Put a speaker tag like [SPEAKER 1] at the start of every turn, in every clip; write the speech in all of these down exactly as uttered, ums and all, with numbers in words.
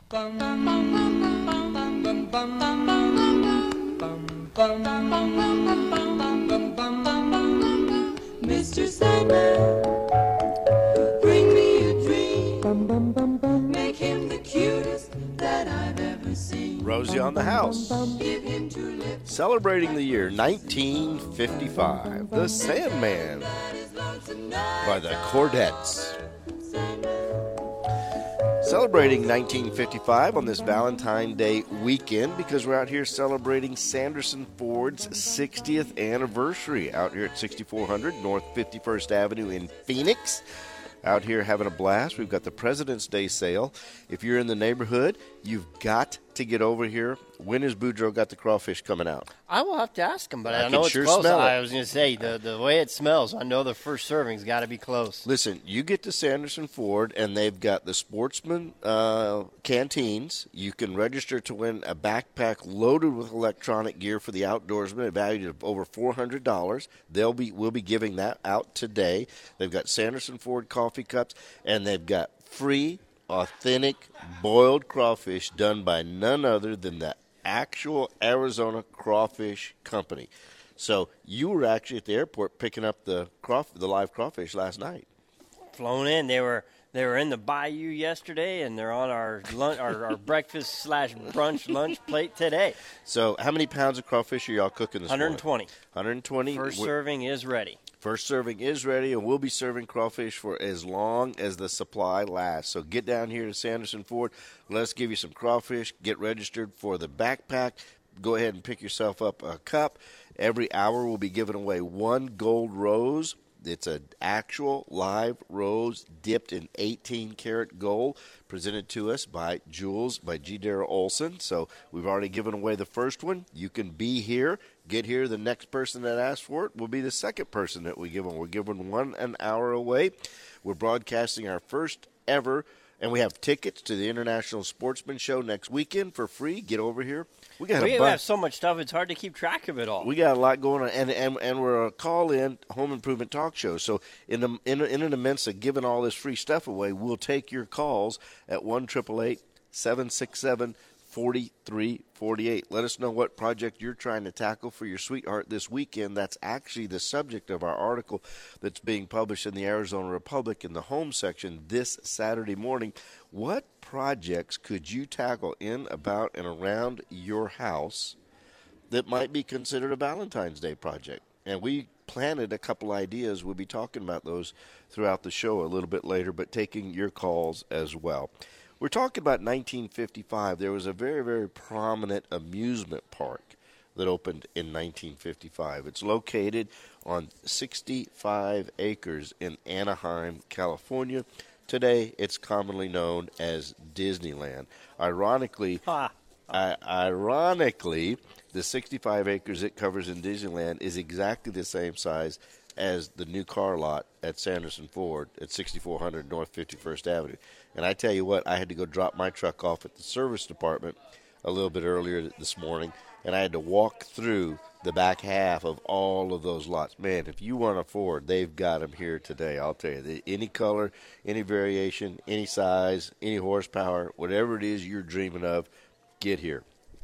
[SPEAKER 1] Mister Sandman, bring me a dream. Make him the cutest that I've ever seen.
[SPEAKER 2] Rosie on the House.
[SPEAKER 1] Give him two lips.
[SPEAKER 2] Celebrating the year nineteen fifty-five, The Sandman by the Chordettes. Celebrating nineteen fifty-five on this Valentine's Day weekend because we're out here celebrating Sanderson Ford's sixtieth anniversary out here at sixty-four hundred North fifty-first Avenue in Phoenix. Out here having a blast. We've got the President's Day sale. If you're in the neighborhood, you've got to get over here. When has Boudreaux got the crawfish coming out?
[SPEAKER 3] I will have to ask him, but
[SPEAKER 2] I
[SPEAKER 3] I, know
[SPEAKER 2] can
[SPEAKER 3] it's
[SPEAKER 2] sure
[SPEAKER 3] close.
[SPEAKER 2] smell it.
[SPEAKER 3] I was going to say, the, the way it smells, I know the first serving's got to be close.
[SPEAKER 2] Listen, you get to Sanderson Ford, and they've got the Sportsman uh, canteens. You can register to win a backpack loaded with electronic gear for the outdoorsman, valued at over four hundred dollars. They'll be, we'll be giving that out today. They've got Sanderson Ford coffee cups, and they've got free, authentic, boiled crawfish done by none other than the actual Arizona Crawfish Company. So you were actually at the airport picking up the crawf- the live crawfish last night.
[SPEAKER 3] Flown in. They were they were in the bayou yesterday, and they're on our lunch, our, our breakfast slash brunch lunch plate today.
[SPEAKER 2] So how many pounds of crawfish are y'all cooking this
[SPEAKER 3] one hundred twenty.
[SPEAKER 2] morning? one hundred twenty.
[SPEAKER 3] First
[SPEAKER 2] We're-
[SPEAKER 3] serving is ready.
[SPEAKER 2] First serving is ready, and we'll be serving crawfish for as long as the supply lasts. So get down here to Sanderson Ford. Let's give you some crawfish. Get registered for the backpack. Go ahead and pick yourself up a cup. Every hour we'll be giving away one gold rose. It's an actual live rose dipped in eighteen karat gold, presented to us by Jules, by G. Darrell Olson. So we've already given away the first one. You can be here. Get here. The next person that asks for it will be the second person that we give them. We're giving one an hour away. We're broadcasting our first ever, and we have tickets to the International Sportsman Show next weekend for free. Get over here. We got
[SPEAKER 3] We
[SPEAKER 2] a bunch.
[SPEAKER 3] have so much stuff, it's hard to keep track of it all.
[SPEAKER 2] We got a lot going on, and and, and we're a call-in home improvement talk show. So in the in, in an immense of giving all this free stuff away, we'll take your calls at one eight eight eight, seven six seven, four three four eight. Let us know what project you're trying to tackle for your sweetheart this weekend. That's actually the subject of our article that's being published in the Arizona Republic in the home section this Saturday morning. What projects could you tackle in, about, and around your house that might be considered a Valentine's Day project? And we planted a couple ideas. We'll be talking about those throughout the show a little bit later, but taking your calls as well. We're talking about nineteen fifty-five. There was a very, very prominent amusement park that opened in nineteen fifty-five. It's located on sixty-five acres in Anaheim, California. Today, it's commonly known as Disneyland. Ironically,
[SPEAKER 3] Ha.
[SPEAKER 2] I, ironically, the sixty-five acres it covers in Disneyland is exactly the same size as the new car lot at Sanderson Ford at sixty-four hundred North fifty-first Avenue. And I tell you what, I had to go drop my truck off at the service department a little bit earlier this morning, and I had to walk through the back half of all of those lots. Man, if you want a Ford, they've got them here today. I'll tell you, any color, any variation, any size, any horsepower, whatever it is you're dreaming of, get here.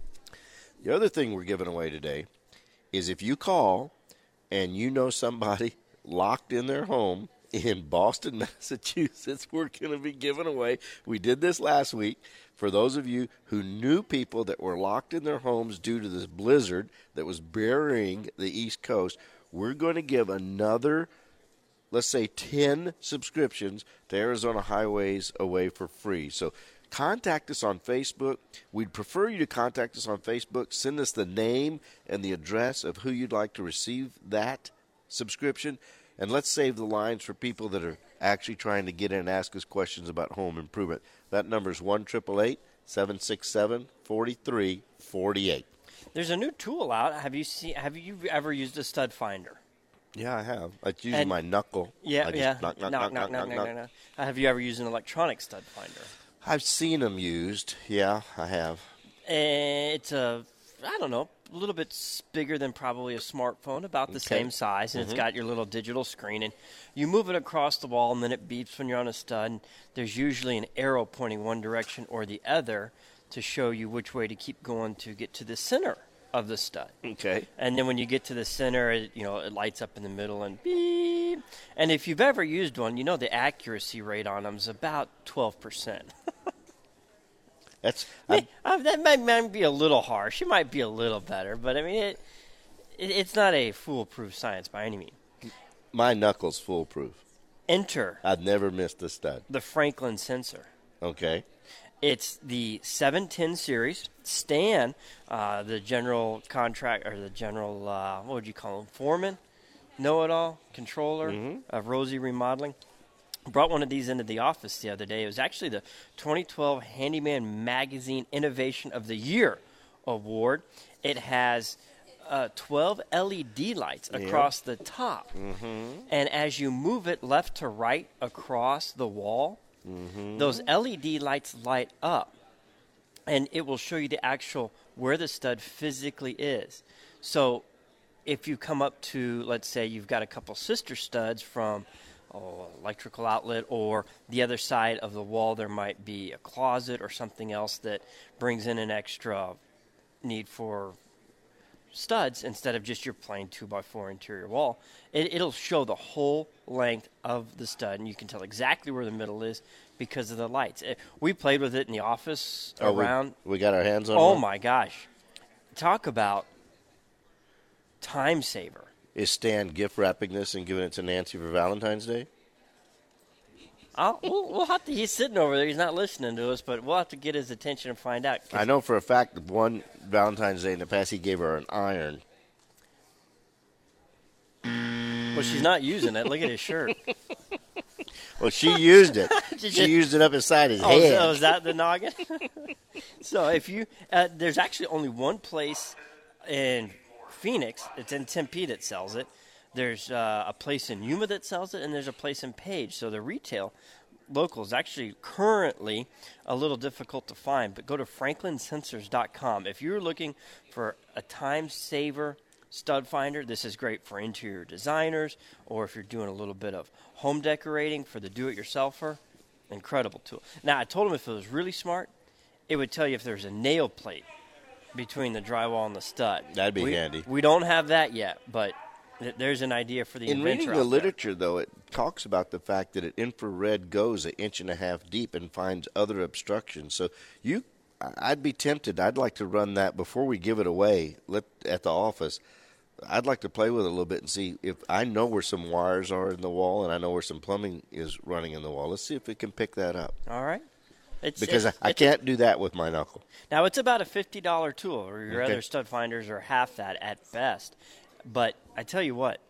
[SPEAKER 2] The other thing we're giving away today is if you call and you know somebody locked in their home in Boston, Massachusetts, we're going to be giving away. We did this last week. For those of you who knew people that were locked in their homes due to this blizzard that was burying the East Coast, we're going to give another, let's say, ten subscriptions to Arizona Highways Away for free. So contact us on Facebook. We'd prefer you to contact us on Facebook. Send us the name and the address of who you'd like to receive that subscription. And let's save the lines for people that are actually trying to get in and ask us questions about home improvement. That number is one eight eight eight, seven six seven, four three four eight.
[SPEAKER 3] There's a new tool out. Have you seen? Have you ever used a stud finder?
[SPEAKER 2] Yeah, I have. It's using
[SPEAKER 3] And-
[SPEAKER 2] my knuckle.
[SPEAKER 3] Yeah,
[SPEAKER 2] I just
[SPEAKER 3] yeah.
[SPEAKER 2] Knock, knock, knock, knock, knock, knock.
[SPEAKER 3] knock. Have you ever used an electronic stud finder?
[SPEAKER 2] I've seen them used. Yeah, I have.
[SPEAKER 3] Eh, It's a, I don't know, a little bit s- bigger than probably a smartphone, about the
[SPEAKER 2] Okay.
[SPEAKER 3] same size, and it's got your little digital screen. And you move it across the wall, and then it beeps when you're on a stud. And there's usually an arrow pointing one direction or the other to show you which way to keep going to get to the center of the stud.
[SPEAKER 2] Okay.
[SPEAKER 3] And then when you get to the center, it, you know, it lights up in the middle and beep. And if you've ever used one, you know the accuracy rate on them is about twelve percent.
[SPEAKER 2] That's
[SPEAKER 3] I, uh, that might, might be a little harsh. It might be a little better, but I mean, it, it it's not a foolproof science by any means.
[SPEAKER 2] my knuckles foolproof.
[SPEAKER 3] Enter
[SPEAKER 2] I've never missed a stud.
[SPEAKER 3] the Franklin sensor.
[SPEAKER 2] Okay.
[SPEAKER 3] It's the seven ten series. Stan, uh, the general contract or the general, uh, what would you call him, foreman, know-it-all, controller of Rosie Remodeling, brought one of these into the office the other day. It was actually the twenty twelve Handyman Magazine Innovation of the Year award. It has uh, twelve L E D lights across the top. And as you move it left to right across the wall, those L E D lights light up, and it will show you the actual where the stud physically is. So if you come up to, let's say you've got a couple sister studs from oh, electrical outlet, or the other side of the wall there might be a closet or something else that brings in an extra need for studs instead of just your plain two by four interior wall, it, it'll show the whole length of the stud, and you can tell exactly where the middle is because of the lights. It, we played with it in the office
[SPEAKER 2] Oh, we-
[SPEAKER 3] around.
[SPEAKER 2] We, got our hands on
[SPEAKER 3] Oh
[SPEAKER 2] one?
[SPEAKER 3] my gosh. Talk about time saver.
[SPEAKER 2] Is Stan gift wrapping this and giving it to Nancy for Valentine's Day?
[SPEAKER 3] I'll, we'll, we'll have to, he's sitting over there. He's not listening to us, but we'll have to get his attention and find out. 'cause
[SPEAKER 2] I know for a fact that one Valentine's Day in the past he gave her an iron.
[SPEAKER 3] Well, she's not using it. Look at his shirt.
[SPEAKER 2] Well, she used it.
[SPEAKER 3] Did
[SPEAKER 2] She
[SPEAKER 3] you-
[SPEAKER 2] used it up inside his
[SPEAKER 3] Oh,
[SPEAKER 2] head.
[SPEAKER 3] so is that the noggin? So if you, uh, there's actually only one place in Phoenix, it's in Tempe that sells it. There's uh, a place in Yuma that sells it, and there's a place in Page. So the retail local is actually currently a little difficult to find, but go to franklin sensors dot com. If you're looking for a time saver stud finder, this is great for interior designers, or if you're doing a little bit of home decorating for the do-it-yourselfer. Incredible tool. Now, I told him if it was really smart, it would tell you if there's a nail plate between the drywall and the stud.
[SPEAKER 2] That'd be
[SPEAKER 3] we,
[SPEAKER 2] handy.
[SPEAKER 3] We don't have that yet, but th- there's an idea for the
[SPEAKER 2] In
[SPEAKER 3] inventor
[SPEAKER 2] reading
[SPEAKER 3] out
[SPEAKER 2] the
[SPEAKER 3] there.
[SPEAKER 2] literature, though, it talks about the fact that an infrared goes an inch and a half deep and finds other obstructions. So you, I- I'd be tempted. I'd like to run that before we give it away let, at the office. I'd like to play with it a little bit and see if I know where some wires are in the wall and I know where some plumbing is running in the wall. Let's see if it can pick that up.
[SPEAKER 3] All right. It's,
[SPEAKER 2] Because
[SPEAKER 3] it's,
[SPEAKER 2] I, I
[SPEAKER 3] it's-
[SPEAKER 2] can't do that with my knuckle.
[SPEAKER 3] Now, it's about a fifty dollars tool, or your
[SPEAKER 2] Okay.
[SPEAKER 3] other stud finders are half that at best. But I tell you what,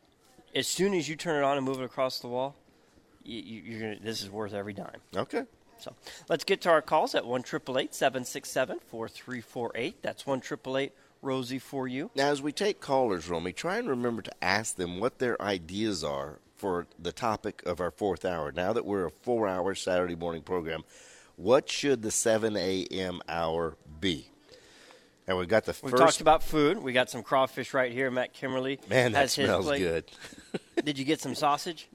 [SPEAKER 3] as soon as you turn it on and move it across the wall, you, you, you're gonna, this is worth every dime.
[SPEAKER 2] Okay.
[SPEAKER 3] So let's get to our calls at one eight eight eight, seven six seven, four three four eight. That's one eight eight eight, Rosie for you.
[SPEAKER 2] Now, as we take callers, Romy, try and remember to ask them what their ideas are for the topic of our fourth hour. Now that we're a four-hour Saturday morning program, what should the seven a.m. hour be? And we've got the
[SPEAKER 3] We've
[SPEAKER 2] first.
[SPEAKER 3] talked about food. We got some crawfish right here. Matt Kimberly
[SPEAKER 2] Man, that
[SPEAKER 3] has his
[SPEAKER 2] smells
[SPEAKER 3] plate.
[SPEAKER 2] good.
[SPEAKER 3] Did you get some sausage?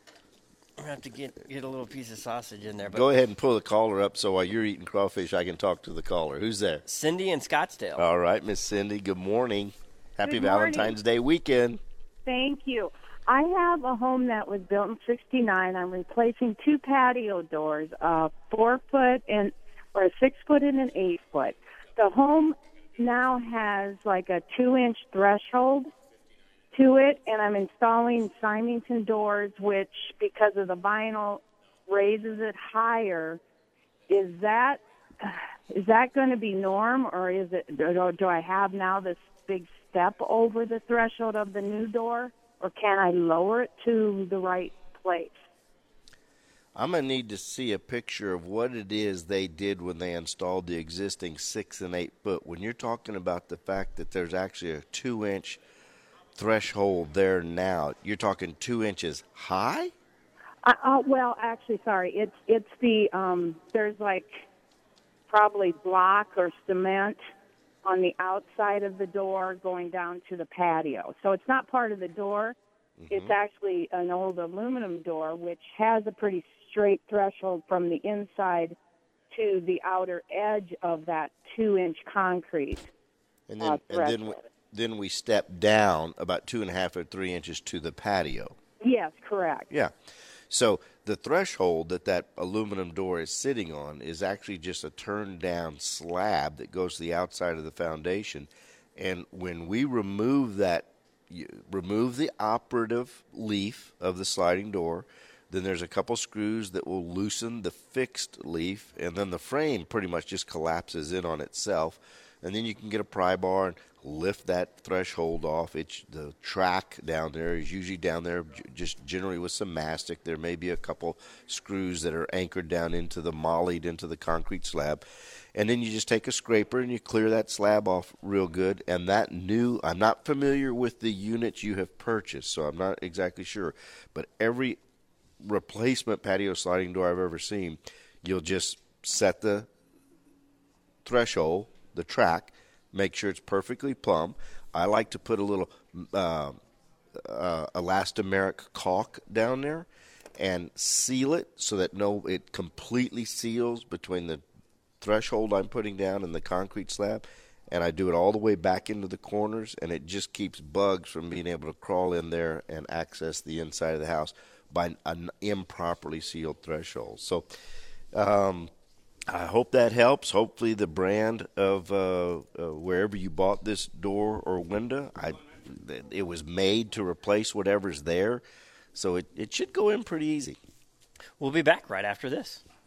[SPEAKER 3] We're going to have to get, get a little piece of sausage in there. But
[SPEAKER 2] Go ahead and pull the caller up so while you're eating crawfish, I can talk to the caller. Who's there?
[SPEAKER 3] Cindy in Scottsdale.
[SPEAKER 2] All right, Miss Cindy, good morning. Happy
[SPEAKER 4] Good morning.
[SPEAKER 2] Valentine's Day weekend.
[SPEAKER 4] Thank you. I have a home that was built in sixty-nine. I'm replacing two patio doors, a four foot and or a six foot and an eight foot. The home now has like a two inch threshold to it, and I'm installing Symington doors, which because of the vinyl raises it higher. Is that is that going to be norm, or is it? Do, do I have now this big step over the threshold of the new door? Or can I lower it to the right place?
[SPEAKER 2] I'm going to need to see a picture of what it is they did when they installed the existing six and eight foot. When you're talking about the fact that there's actually a two inch threshold there now, you're talking two inches high?
[SPEAKER 4] Uh, uh, well, actually, sorry. It's it's the um, there's like probably block or cement on the outside of the door going down to the patio. So it's not part of the door. Mm-hmm. It's actually an old aluminum door, which has a pretty straight threshold from the inside to the outer edge of that two-inch concrete.
[SPEAKER 2] And then,
[SPEAKER 4] uh,
[SPEAKER 2] and then, we, then we step down about two and a half or three inches to the patio.
[SPEAKER 4] Yes, correct.
[SPEAKER 2] Yeah. So the threshold that that aluminum door is sitting on is actually just a turned-down slab that goes to the outside of the foundation. And when we remove that, you remove the operative leaf of the sliding door, then there's a couple screws that will loosen the fixed leaf, and then the frame pretty much just collapses in on itself. And then you can get a pry bar and lift that threshold off. It's the track down there is usually down there just generally with some mastic. There may be a couple screws that are anchored down into the mollied into the concrete slab. And then you just take a scraper and you clear that slab off real good. And that new, I'm not familiar with the units you have purchased, so I'm not exactly sure. But every replacement patio sliding door I've ever seen, you'll just set the threshold, the track, make sure it's perfectly plumb. I like to put a little uh, uh, elastomeric caulk down there and seal it so that no, it completely seals between the threshold I'm putting down and the concrete slab. And I do it all the way back into the corners, and it just keeps bugs from being able to crawl in there and access the inside of the house by an improperly sealed threshold. So um, I hope that helps. Hopefully the brand of uh, uh, wherever you bought this door or window, I, it was made to replace whatever's there. So it, it should go in pretty easy.
[SPEAKER 3] We'll be back right after this.